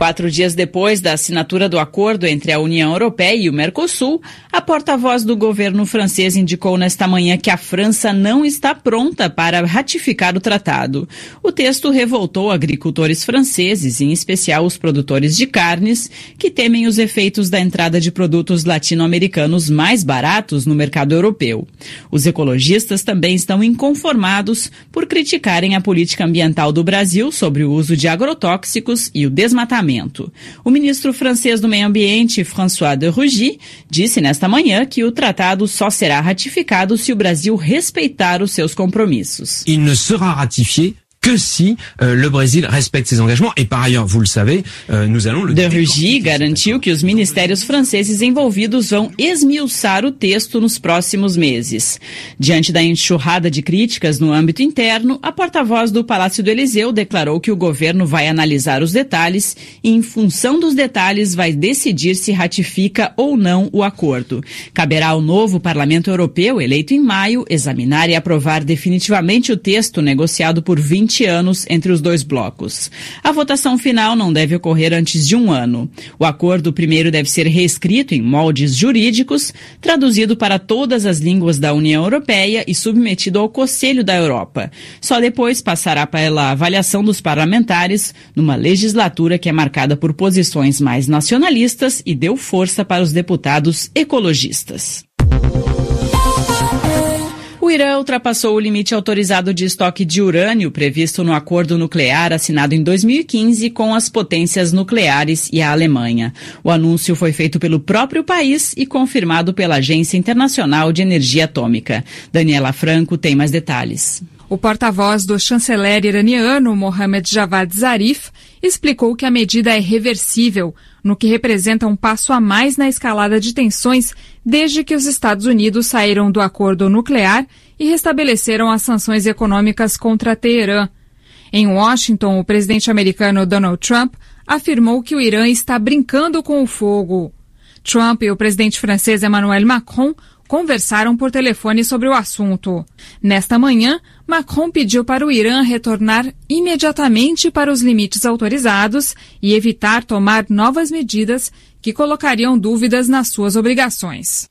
4 dias depois da assinatura do acordo entre a União Europeia e o Mercosul, a porta-voz do governo francês indicou nesta manhã que a França não está pronta para ratificar o tratado. O texto revoltou agricultores franceses, em especial os produtores de carnes, que temem os efeitos da entrada de produtos latino-americanos mais baratos no mercado europeu. Os ecologistas também estão inconformados por criticarem a política ambiental do Brasil sobre o uso de agrotóxicos e o desmatamento. O ministro francês do Meio Ambiente, François de Rugy, disse nesta manhã que o tratado só será ratificado se o Brasil respeitar os seus compromissos. Il ne sera ratifié que si le Brésil respecte ses engagements. Et par ailleurs, vous le savez, nous allons le... De Rugy garantiu que os ministérios franceses envolvidos vão esmiuçar o texto nos próximos meses. Diante da enxurrada de críticas no âmbito interno, a porta-voz do Palácio do Eliseu declarou que o governo vai analisar os detalhes e, em função dos detalhes, vai decidir se ratifica ou não o acordo. Caberá ao novo Parlamento Europeu, eleito em maio, examinar e aprovar definitivamente o texto negociado por 20 anos entre os dois blocos. A votação final não deve ocorrer antes de um ano. O acordo primeiro deve ser reescrito em moldes jurídicos, traduzido para todas as línguas da União Europeia e submetido ao Conselho da Europa. Só depois passará pela avaliação dos parlamentares numa legislatura que é marcada por posições mais nacionalistas e deu força para os deputados ecologistas. O Irã ultrapassou o limite autorizado de estoque de urânio previsto no acordo nuclear assinado em 2015 com as potências nucleares e a Alemanha. O anúncio foi feito pelo próprio país e confirmado pela Agência Internacional de Energia Atômica. Daniela Franco tem mais detalhes. O porta-voz do chanceler iraniano, Mohammad Javad Zarif, explicou que a medida é reversível, no que representa um passo a mais na escalada de tensões desde que os Estados Unidos saíram do acordo nuclear e restabeleceram as sanções econômicas contra Teherã. Em Washington, o presidente americano Donald Trump afirmou que o Irã está brincando com o fogo. Trump e o presidente francês Emmanuel Macron conversaram por telefone sobre o assunto. Nesta manhã, Macron pediu para o Irã retornar imediatamente para os limites autorizados e evitar tomar novas medidas que colocariam dúvidas nas suas obrigações.